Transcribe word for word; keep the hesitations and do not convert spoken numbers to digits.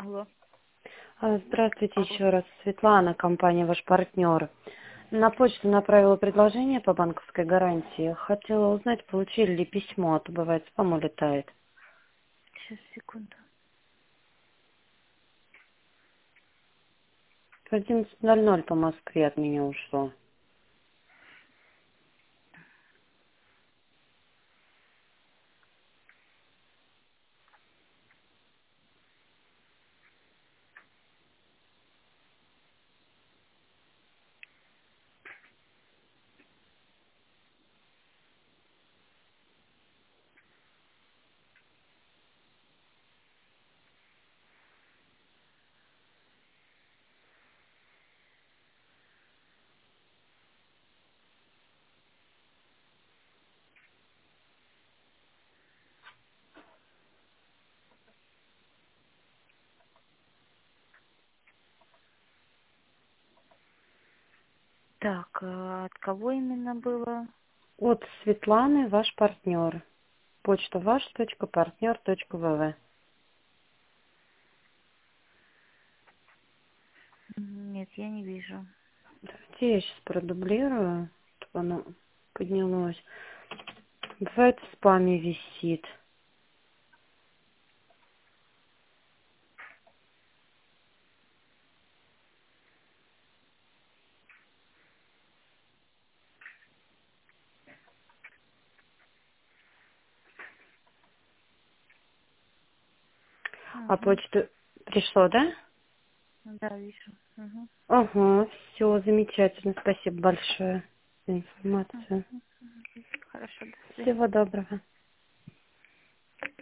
Алло. А, Здравствуйте Алло. еще раз. Светлана, компания «Ваш партнер». На почту направила предложение по банковской гарантии. Хотела узнать, получили ли письмо, а то бывает спам улетает. Сейчас, секунду. В одиннадцать ноль ноль по Москве от меня ушло. Так, а от кого именно было? От Светланы, «Ваш партнер». Почта ваш точка партнер точка вэ вэ. М, Нет, я не вижу. Давайте я сейчас продублирую, чтобы оно поднялось. Бывает в спаме висит. А Угу. почта пришло, да? Да, вижу. Угу. Ага, все, замечательно. Спасибо большое за информацию. Хорошо, до свидания. Всего доброго.